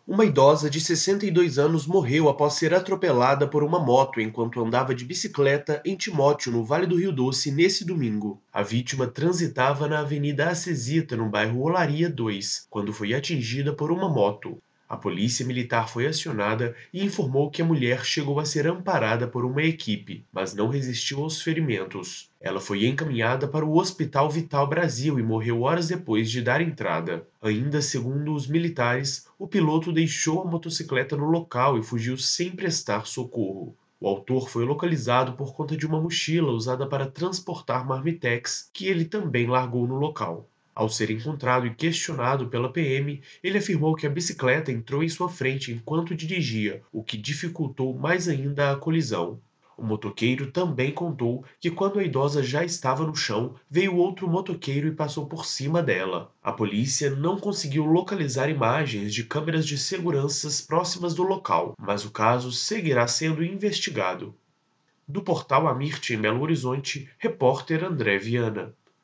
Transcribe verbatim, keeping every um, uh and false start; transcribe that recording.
Uma idosa de sessenta e dois anos morreu após ser atropelada por uma moto enquanto andava de bicicleta em Timóteo, no Vale do Rio Doce, nesse domingo. A vítima transitava na Avenida Acesita, no bairro Olaria dois, quando foi atingida por uma moto. A polícia militar foi acionada e informou que a mulher chegou a ser amparada por uma equipe, mas não resistiu aos ferimentos. Ela foi encaminhada para o Hospital Vital Brasil e morreu horas depois de dar entrada. Ainda segundo os militares, o piloto deixou a motocicleta no local e fugiu sem prestar socorro. O autor foi localizado por conta de uma mochila usada para transportar marmitex, que ele também largou no local. Ao ser encontrado e questionado pela P M, ele afirmou que a bicicleta entrou em sua frente enquanto dirigia, o que dificultou mais ainda a colisão. O motoqueiro também contou que quando a idosa já estava no chão, veio outro motoqueiro e passou por cima dela. A polícia não conseguiu localizar imagens de câmeras de seguranças próximas do local, mas o caso seguirá sendo investigado. Do portal Amirte, em Belo Horizonte, repórter André Viana.